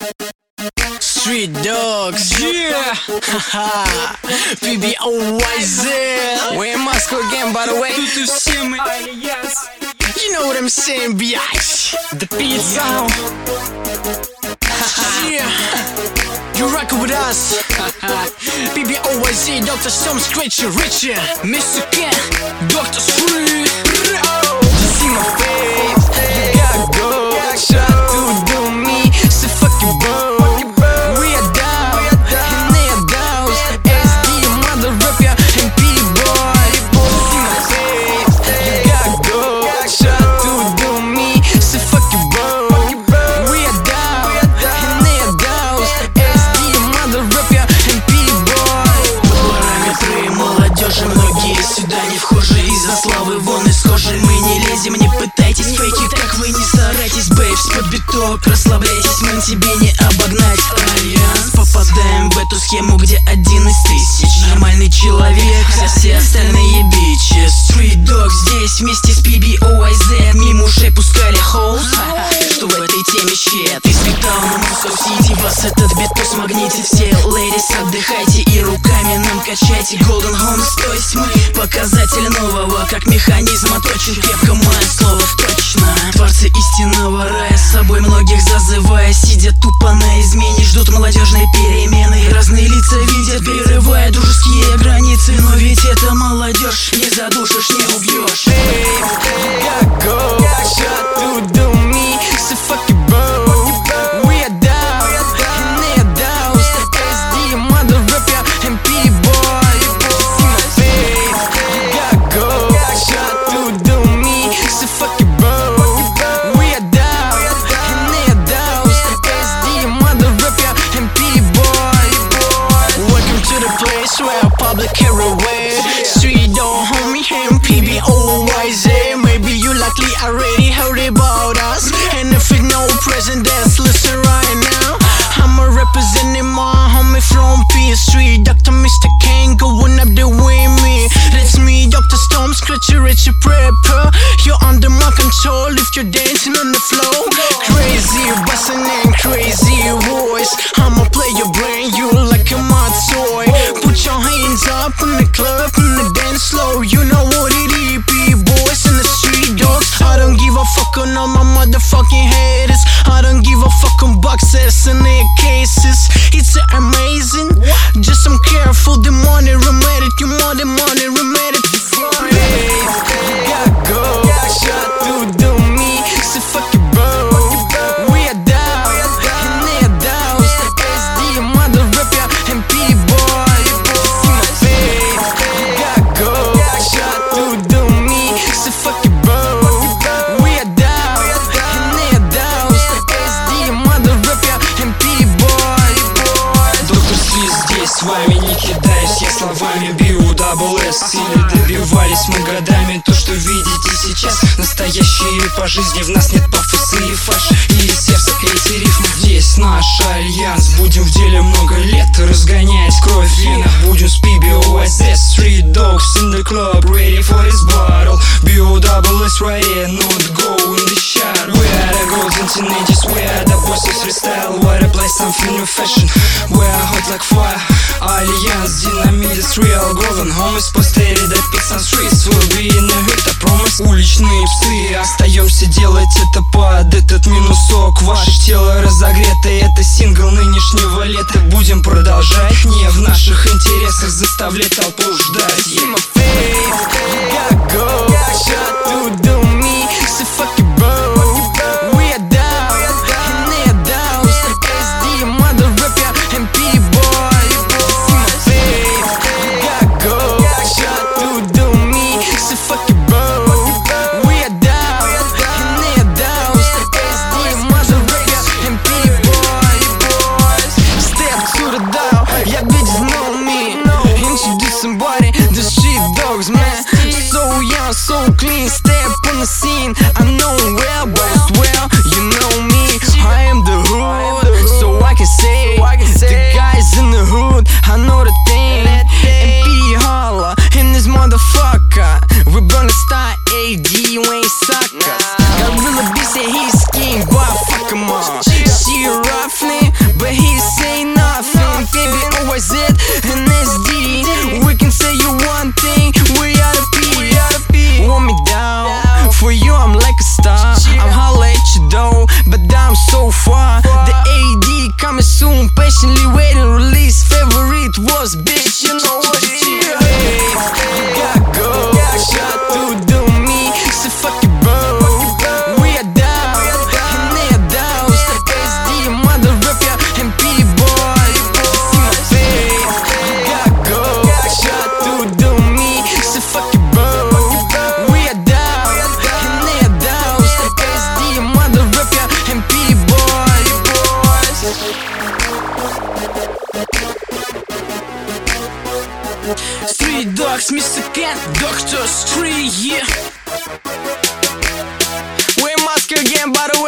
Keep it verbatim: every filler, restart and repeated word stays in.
Street Dogs, yeah, haha, пи би о уай зет. We in Moscow again, by the way. Тут и все мы Альянс. You know what I'm saying, bitch. The beat sound. Yeah, you rockin' with us. пи би о уай зет, доктор Storm, Scratchy, Richie, мистер Ken, доктор Street. Just see my face, you gotta go. Try to do me, so fuck you, bro. Вон исхожи, мы не лезем, не пытайтесь фейки, как вы не старайтесь, бейбс, под биток, расслабляйтесь, мы тебе не обогнать. Альянс, попадаем в эту схему, где один из тысяч нормальный человек, а все остальные бичи. Street Dogs здесь вместе с пи би о уай зет, мимо ушей пускали хоус, что в этой теме щет. Из Битауна, Москва-Сити, вас этот битос магнитит. Все лейдис, отдыхайте и руками нам качайте. Golden Homes, то есть мы показатель нового, как механизм оточен, крепко мое слово точно. Творцы истинного рая, с собой многих зазывая, сидят тупо на измене, ждут молодежной перемены. Разные лица видят, перерывая дружеские границы, но ведь это молодежь, не задушишь, не убьешь. Hey, you gotta go, try to do me, so fuck you, bro. We are down, and they are down. эс ди, mother rapper, and P-boy. See my face, you gotta go, try to do me, so fuck you, bro. We are down, and they are down. эс ди, mother rapper, and P-boy. Welcome to the place where public carry away. Street Dog, homie, him пи би о уай зет. Maybe you likely already heard about us, and if you know present, dance, listen right now. I'm a representing my homie from P Street, doctor мистер Ken, going up there with me. That's me, доктор Storm, Scratchy, Richie, Prepper. You're under my control if you're dancing on the floor. Crazy, bustin' and crazy voice. I'ma play your brain, you like a my toy. Put your hands up in the club, in the dance floor. You know what it is, P-boys in the Street Dogs. I don't give a fuck on all my motherfucking haters. I don't give a fuck on boxers and their cases. It's amazing, just I'm careful. The money remade it, you more than money remade it. Hey, you gotta go, try to do me, so fuck you, bro. We are down, and they are down. эс ди, mother rapper, and P-boy. See my face, you gotta go, try to do me, so fuck you, bro. We are down, and they are down. эс ди, mother rapper, and P-boy. Доктор Street здесь, с вами не кидаюсь я словами, бью дабл эс. Или добивались мы годами то, что видите сейчас. Настоящие по жизни, в нас нет пафоса и фальши, и сердца эти рифмы. Здесь наш альянс, будем в деле много лет, разгонять кровь в венах. Будем с пи би о уай зет. Street Dogs in the club, ready for this battle. би о дабл эс right here, not go in the shadow. We are the golden teenagers, we are the boys of freestyle. What a play something new fashion, we are hot like fire. Альянс, динамит, it's real. Golden Homies, постери до пиц on streets. Will be in the hit, I promise. Уличные псы, остаемся делать это под этот минусок. Ваше тело разогрето, это сингл нынешнего лета. Будем продолжать, не в наших интересах заставлять толпу ждать. See my face, you gotta go, try to do me, so fuck you, bro. We are down, and they are down. эс ди, mother rapper, and P-boy. See my face, you gotta go, try to do me, so fuck you, bro. We are down, and they are down. эс ди, mother rapper, and P-boy. Step to the door, yeah, bitches know me. Introduce somebody, the Street Dogs, man. So young, so clean, step on the far. The A D coming soon, patiently waiting. Release favorite was bitch, you know what it is. You gotta go, shot to do me, so fuck it bro. We are down, and they are down. Step S D, mother rapper, M P boy. See my face, you gotta go, shot to do me, so fuck it bro. We are down, and they are down. Step S D, mother rapper, M P boy. Street Dogs, Mister Kent, Doctor Street, yeah. We mask again, by the way.